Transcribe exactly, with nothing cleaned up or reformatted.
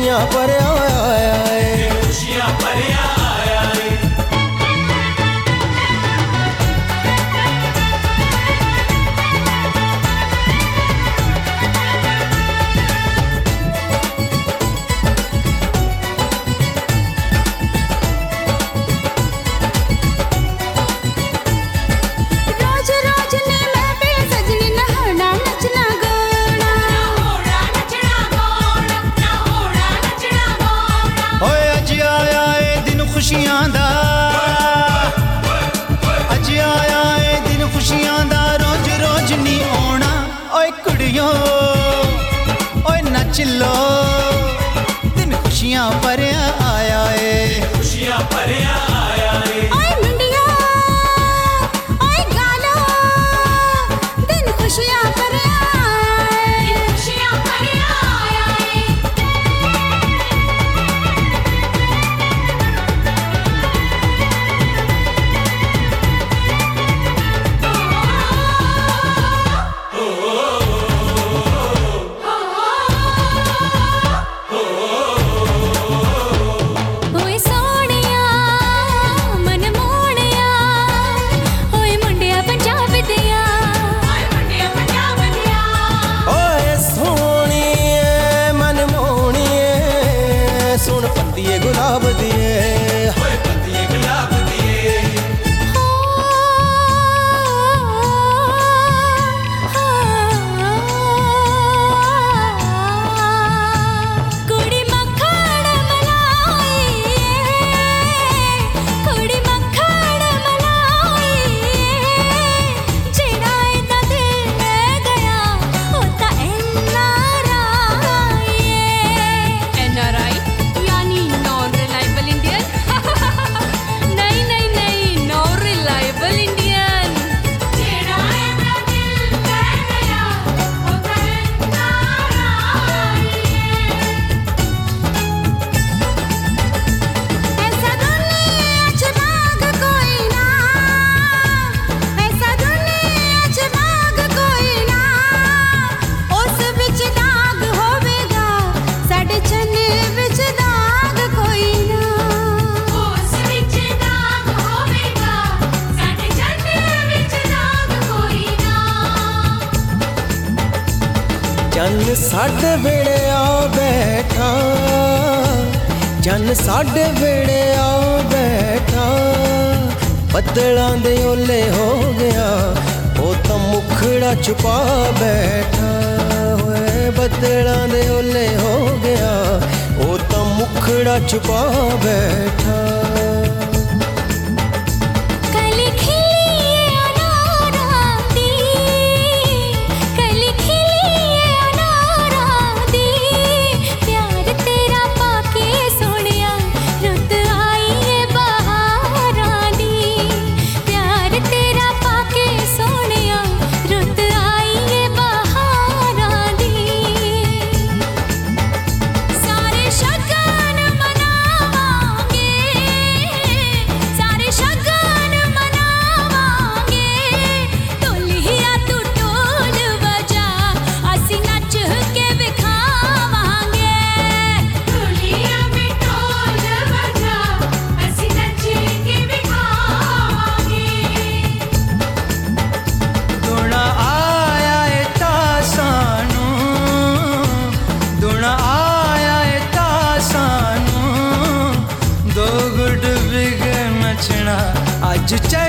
खुशियां भरिया आया है, खुशियां भरिया आया है। खुशियां दा अज आया है दिन खुशियां दा, रोज रोज नी आना। ओए कुड़ियो ओए नच लो, दिन खुशियां भरिया आया है, खुशियां भरिया आया है। ओए मुंडिया ओए गालो, दिन खुशियां भरिया आया है, खुशियां भरिया आया है। गुलाब दिए ओए पत्तिए गुलाब दिए, कुड़ी मक्खन मलाई, कुड़ी मक्खन मलाई, जेड़ा इदा दिल ले गया होता N R I. N R I यानी नॉन रिलायबल इंडियन। नहीं नहीं नहीं, नॉन रिलायबल इंडियन। जेड़ा इदा दिल ले गया होता एन आर आई। ऐसा दुनिया च मांग कोई ना, ऐसा दुनिया च मांग कोई ना, उस विच दाग होवेगा साडे चन्ने विच दाग कोई ना, उस विच दाग होवेगा साडे चन्ने विच दाग कोई ना। जन साडे वेड़े आ बैठा, जन साडे वेड़े आ बैठा, बदलां दे ओले हो गया वो तो मुखड़ा छुपा बैठा। होए बदलां दे ओले हो गया वो तो मुखड़ा छुपा बैठा। कली खिली अनारा दी, कली खिली अनारा दी, प्यार तेरा पाके सोनिया रुत आई है बहारां दी, प्यार तेरा पाके सोनिया रुत आई है बहारां दी। सारे शगन मनावांगे, सारे शगन मनावांगे, ढोलिया तू ढोल बजा असी नच के विखावांगे, ढोलिया में ढोल बजा असी नच के विखावांगे। दुना आया है तासानू, दुना आया है तासानू, दो गुट बिग नचना अज